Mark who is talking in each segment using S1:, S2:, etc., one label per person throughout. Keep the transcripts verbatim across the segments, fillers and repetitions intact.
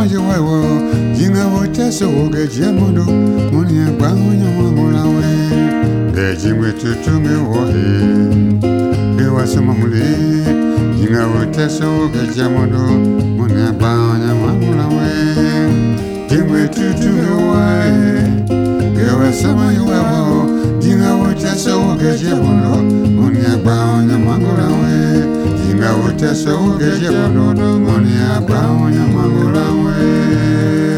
S1: you will, Jinga would test so get Yamudu, Munia Brown, Yamula, the Jimmy to me, Wahi. There was some Mamuli, Jinga would test so get Yamudu, Munia Brown, Yamula, Jimmy to me, Wahi. There was some you will, Jinga would test so get Yamudu, Munia Brown, Yamula. Jinga wote so geje bono moni abao nya mangula we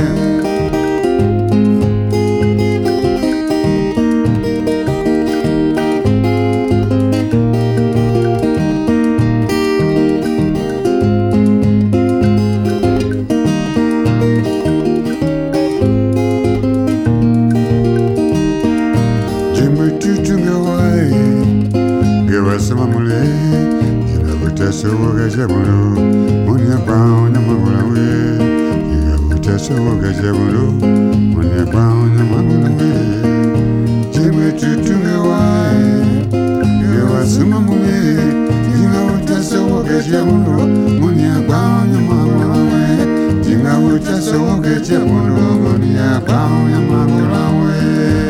S1: Jimmy tutu ngawai gewa sama mule so geje bono moni abao nya mangula we Jinga wote so geje bono moni abao nya mangula we Jimmy tutu ngawai gewa sama mule Jinga wote so geje bono moni abao nya mangula we Jinga wote so geje bono moni abao nya mangula we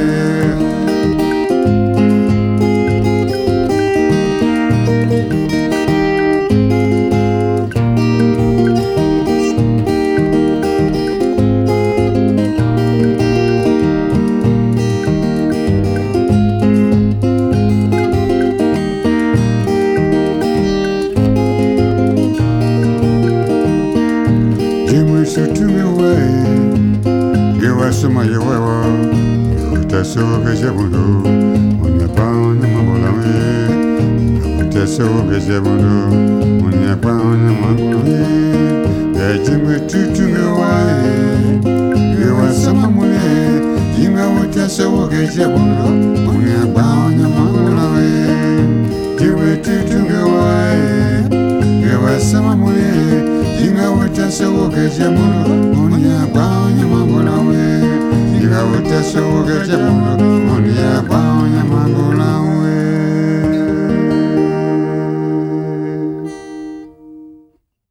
S1: So to me away, give us some of your way. That's so good, Jabundo. When you're bound, I'm a boy. That's so good, Jabundo. When you're bound, I'm a boy. That Jimmy to me away. Give us some of money. Jimmy would just so good, Jabundo. When you're bound, I'm a boy. Jimmy to me away. Give us some of money. Jinga wote so geje bono moni abao nya mangula we Jinga wote so geje bono moni abao nya mangula